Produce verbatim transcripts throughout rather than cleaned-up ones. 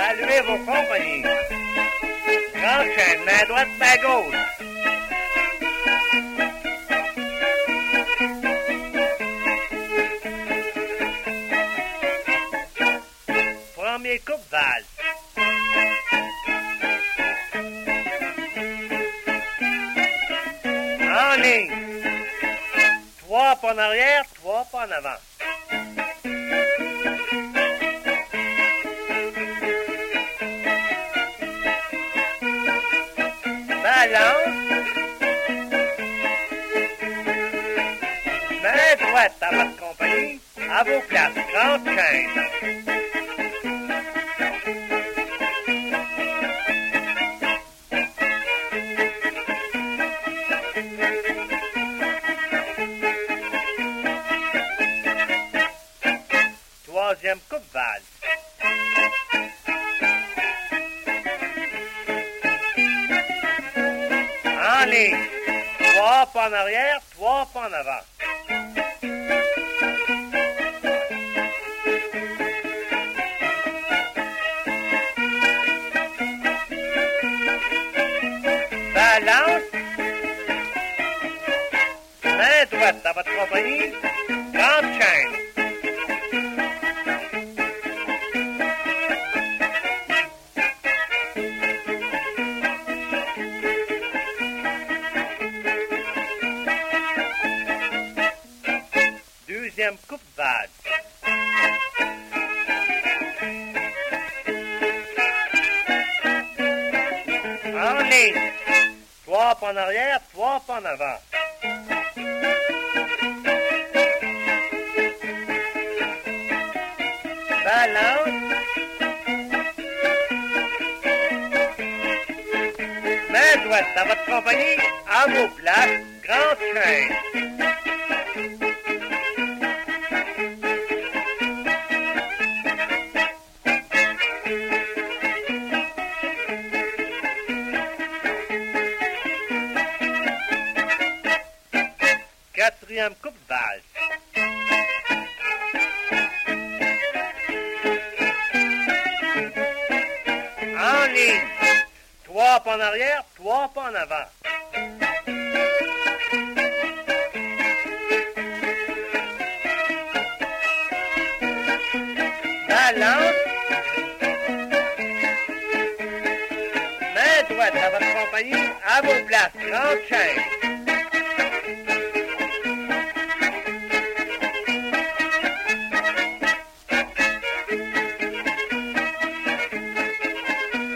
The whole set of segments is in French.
Saluez vos compagnies. Grande chaîne, main droite, main gauche. Premier coupe valse. En ligne. Trois pas en arrière, trois pas en avant. Balance. Main droite à votre compagnie, à vos places. Grande chaîne. Troisième coupe valse. En ligne. Trois pas en arrière, trois pas en avant. Balance. Main droite à votre compagnie. Grande chaîne. Deuxième coupe valse. En ligne. Trois pas en arrière, trois pas en avant. Balance. Main droite à votre compagnie, à vos places, grande chaîne. Quatrième coupe valse. En ligne. Trois pas en arrière, trois pas en avant. Balance. Main droite à votre compagnie, à vos places. Grande chaîne.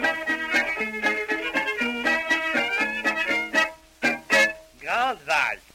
Grande valse.